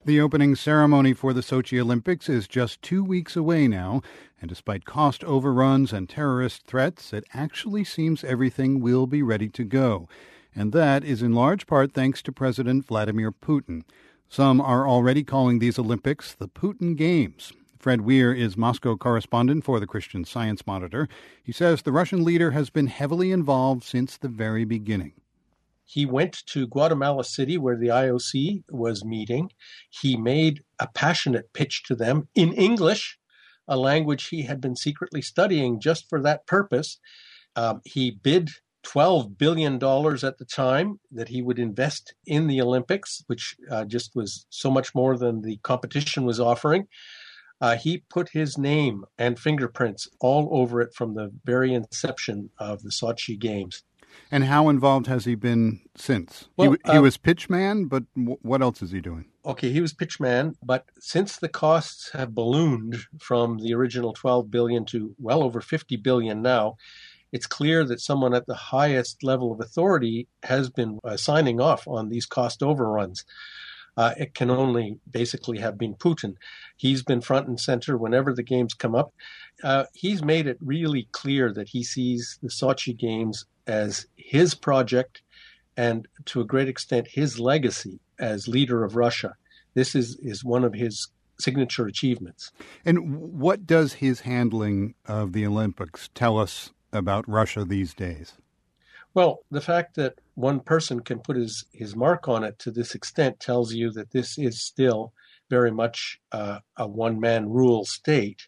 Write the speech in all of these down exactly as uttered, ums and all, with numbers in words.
The opening ceremony for the Sochi Olympics is just two weeks away now, and despite cost overruns and terrorist threats, it actually seems everything will be ready to go. And that is in large part thanks to President Vladimir Putin. Some are already calling these Olympics the Putin Games. Fred Weir is Moscow correspondent for the Christian Science Monitor. He says the Russian leader has been heavily involved since the very beginning. He went to Guatemala City where the I O C was meeting. He made a passionate pitch to them in English, a language he had been secretly studying just for that purpose. Um, he bid twelve billion dollars at the time that he would invest in the Olympics, which uh, just was so much more than the competition was offering. Uh, he put his name and fingerprints all over it from the very inception of the Sochi Games. And how involved has he been since? Well, he, he uh, was pitchman, but w- what else is he doing? Okay, he was pitchman, but since the costs have ballooned from the original twelve billion dollars to well over fifty billion dollars now, it's clear that someone at the highest level of authority has been uh, signing off on these cost overruns. Uh, it can only basically have been Putin. He's been front and center whenever the games come up. Uh, he's made it really clear that he sees the Sochi Games as his project and to a great extent his legacy as leader of Russia. This is, is one of his signature achievements. And what does his handling of the Olympics tell us about Russia these days? Well, the fact that one person can put his, his mark on it to this extent tells you that this is still very much uh, a one-man rule state.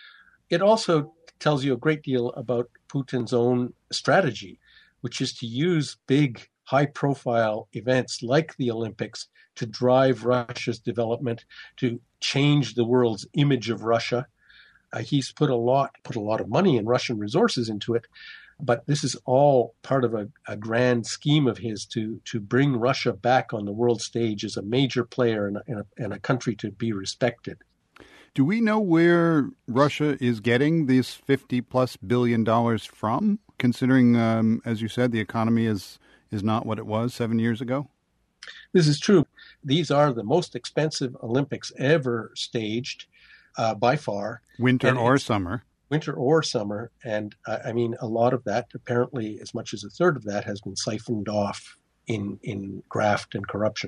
It also tells you a great deal about Putin's own strategy, which is to use big, high-profile events like the Olympics to drive Russia's development, to change the world's image of Russia. Uh, he's put a lot, put a lot of money and Russian resources into it. But this is all part of a, a grand scheme of his to, to bring Russia back on the world stage as a major player and a, and, a, and a country to be respected. Do we know where Russia is getting these fifty plus billion dollars from, considering, um, as you said, the economy is, is not what it was seven years ago? This is true. These are the most expensive Olympics ever staged uh, by far. Winter and or summer. Winter or summer. And uh, I mean, a lot of that, apparently as much as a third of that has been siphoned off in, in graft and corruption.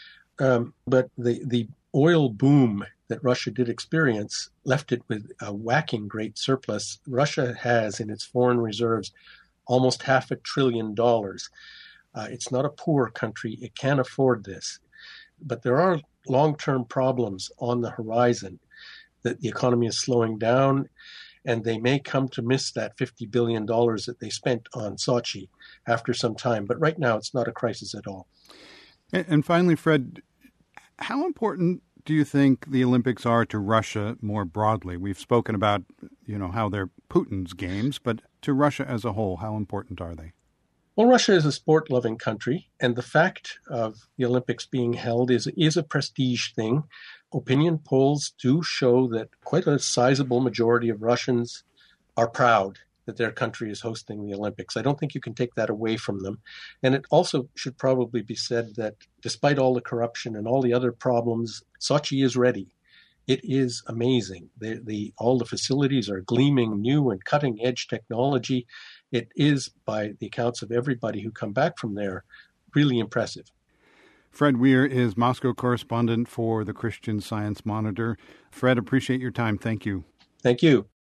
Um, but the, the oil boom that Russia did experience left it with a whacking great surplus. Russia has in its foreign reserves almost half a trillion dollars. Uh, it's not a poor country. It can afford this. But there are long-term problems on the horizon, that the economy is slowing down, and they may come to miss that fifty billion dollars that they spent on Sochi after some time. But right now, it's not a crisis at all. And, and finally, Fred, how important do you think the Olympics are to Russia more broadly? We've spoken about, you know, how they're Putin's games, but to Russia as a whole, how important are they? Well, Russia is a sport-loving country, and the fact of the Olympics being held is, is a prestige thing. Opinion polls do show that quite a sizable majority of Russians are proud that their country is hosting the Olympics. I don't think you can take that away from them. And it also should probably be said that despite all the corruption and all the other problems, Sochi is ready. It is amazing. The, the, all the facilities are gleaming new and cutting-edge technology. It is, by the accounts of everybody who come back from there, really impressive. Fred Weir is Moscow correspondent for the Christian Science Monitor. Fred, appreciate your time. Thank you. Thank you.